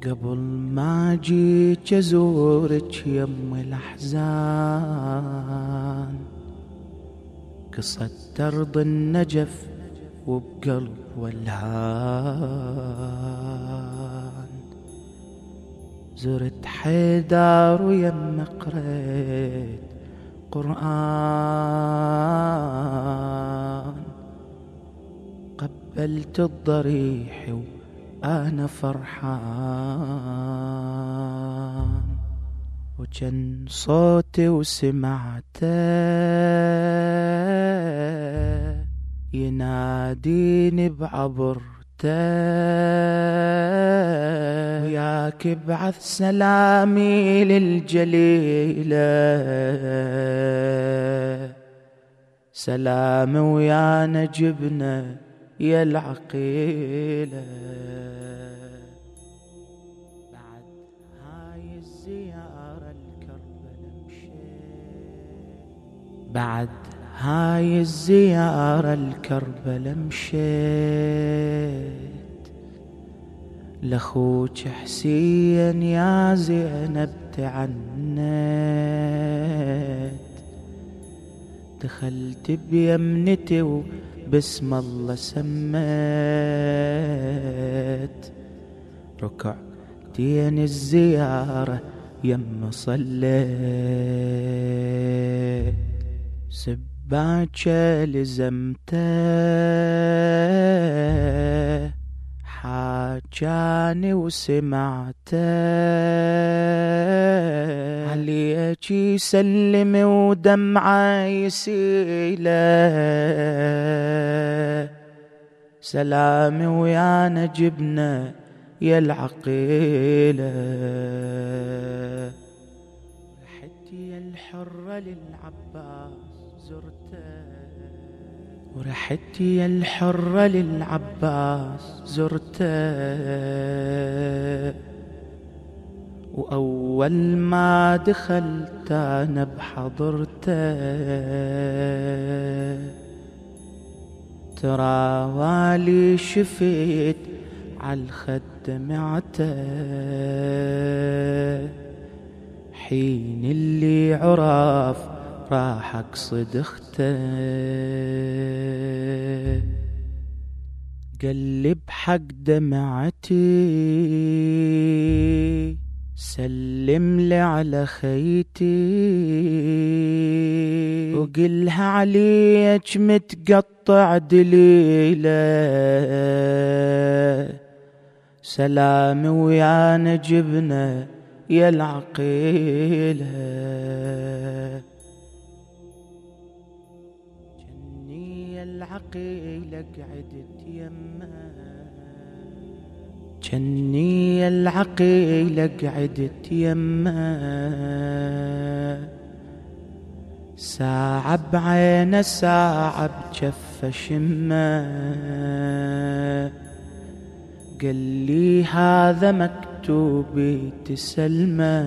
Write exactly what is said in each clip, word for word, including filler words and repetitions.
قبل ما جيت أزورك يم الأحزان، قصت أرض النجف وبقلب ولهان. زرت حيدر ويم قريت قرآن، قبلت الضريح وأنا فرحان، وجن صوتي وسمعته يناديني بعبرته، وياك ابعث سلامي للجليلة، سلامي ويا نجبنا يا العقيلة. بعد هاي الزيارة الكربلة مشيت، بعد هاي الزيارة الكربلة مشيت، لأخوك حسين يا زينب تعنت. دخلت بيمنتي وبسم الله سميت، ركعتين الزيارة يم صليت، سباكة لزمته حاجاني وسمعته، عليك يسلم ودمعه يسيله، سلامي ويا نجبنا يا العقيلة. رحت يا الحرة للعباس زرته، ورحت يا الحرة للعباس زرته، وأول ما دخلت أنا بحضرته، ترى والي شفيت عالخد دمعته، حين اللي عرف راح أقصد اخته، قلب حق دمعتي سلم لي على خيتي، وقلها عليك متقطع دليله، سلامي ويا نجبنا يا العقيلة. جني العقيلة قعدت يمه، جني العقيلة قعدت يمه، ساعة بعينه ساعة بجفه شمه، قال لي هذا مكتوبي تسلمه،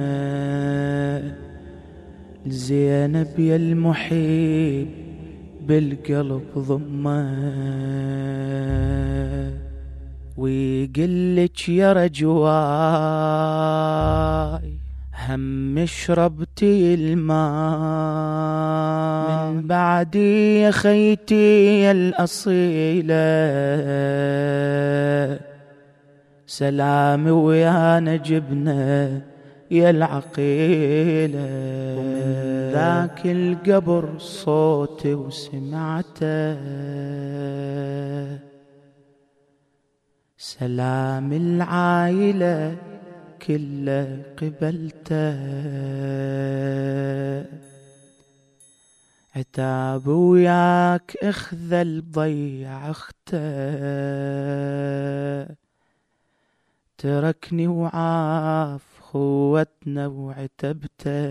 لزينب يا المحيب بالقلب ضمه، ويقلك يا رجواي هم شربتي الماء من بعدي يا خيتي يا الأصيلة، سلامي ويا نجبنا يا العقيلة. ومن ذاك القبر صوتي وسمعته، سلام العائلة كله قبلته، عتاب وياك اخذل ضيع اخته، تركني وعاف خوتنا وعتبته،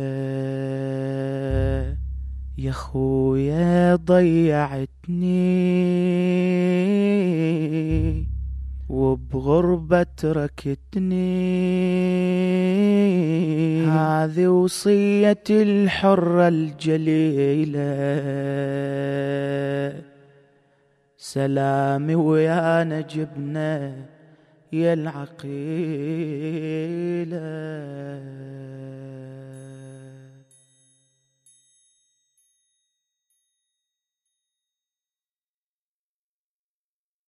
يا خويا ضيعتني وبغربة تركتني، هذه وصية الحرة الجليلة، سلامي ويا نجبنا يا العقيلة.